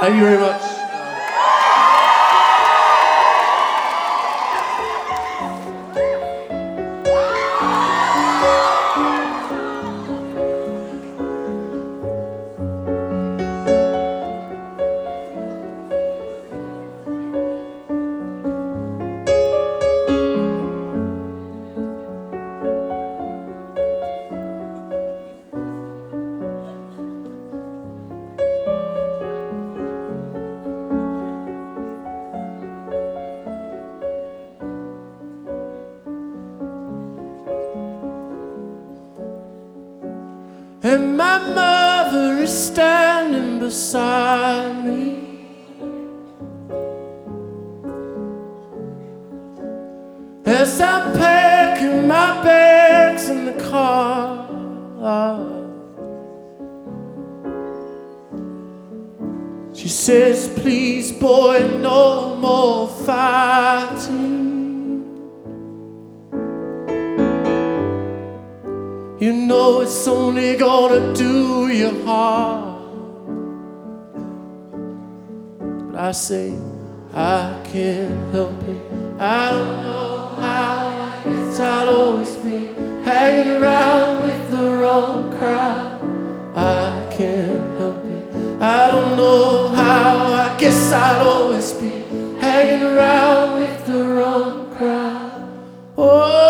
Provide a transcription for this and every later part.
Thank you very much. And my mother is standing beside me, as I'm packing my bags in the car. She says, please boy, no more fighting. You know it's only gonna do you harm. But I say, I can't help it. I don't know how, I guess I'll always be hanging around with the wrong crowd. I can't help it. I don't know how, I guess I'll always be hanging around with the wrong crowd. Oh,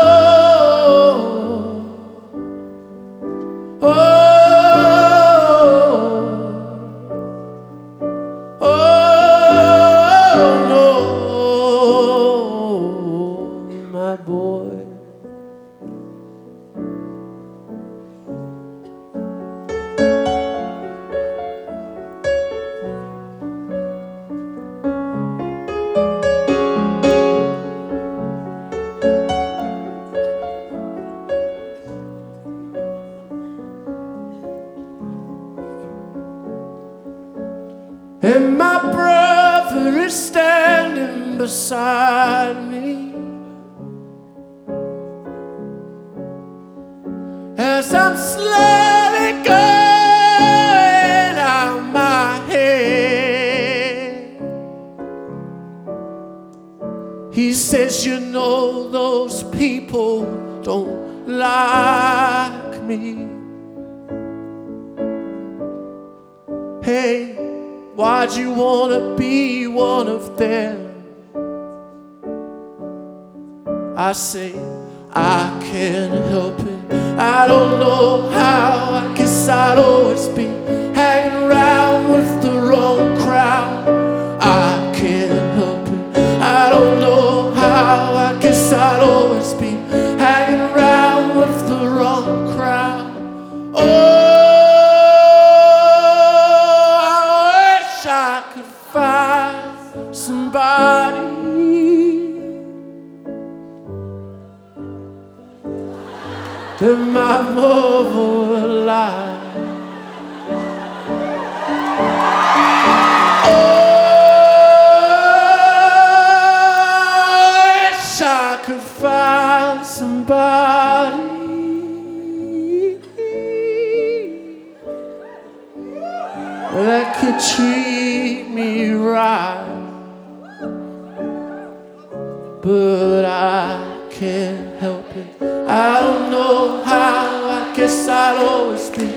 and my brother is standing beside me, as I'm slowly going out my head. He says, you know, those people don't like me. Hey, why'd you wanna be one of them? I say, I can't help it. I don't know how, I guess I'd always be hanging around with the wrong crowd. I can't help it. I don't know how, I guess I'd always be hanging around with the wrong crowd. Oh, I could find somebody that my mother would like. Oh, I wish I could find somebody that could treat me right, but I can't help it. I don't know how, I guess I'd always be